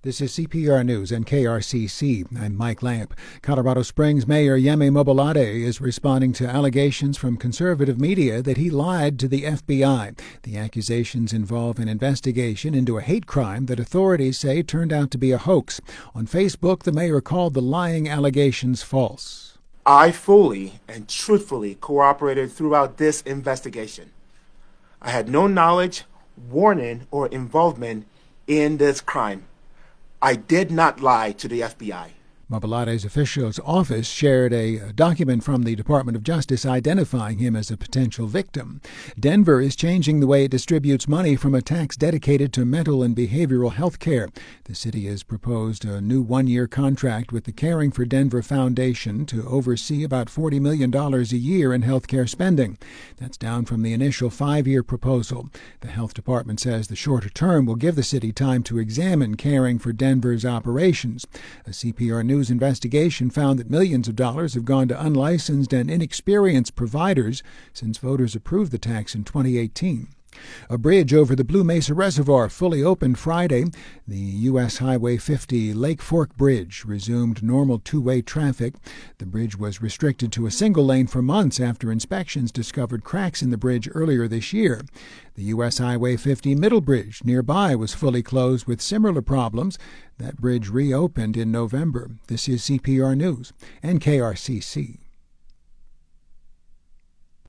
This is CPR News and KRCC. I'm Mike Lamp. Colorado Springs Mayor Yemi Mobolade is responding to allegations from conservative media that he lied to the FBI. The accusations involve an investigation into a hate crime that authorities say turned out to be a hoax. On Facebook, the mayor called the lying allegations false. I fully and truthfully cooperated throughout this investigation. I had no knowledge, warning, or involvement in this crime. I did not lie to the FBI. Mobolade's official's office shared a document from the Department of Justice identifying him as a potential victim. Denver is changing the way it distributes money from a tax dedicated to mental and behavioral health care. The city has proposed a new one-year contract with the Caring for Denver Foundation to oversee about $40 million a year in health care spending. That's down from the initial 5-year proposal. The health department says the shorter term will give the city time to examine Caring for Denver's operations. A CPR News investigation found that millions of dollars have gone to unlicensed and inexperienced providers since voters approved the tax in 2018. A bridge over the Blue Mesa Reservoir fully opened Friday. The U.S. Highway 50 Lake Fork Bridge resumed normal two-way traffic. The bridge was restricted to a single lane for months after inspections discovered cracks in the bridge earlier this year. The U.S. Highway 50 Middle Bridge nearby was fully closed with similar problems. That bridge reopened in November. This is CPR News and KRCC.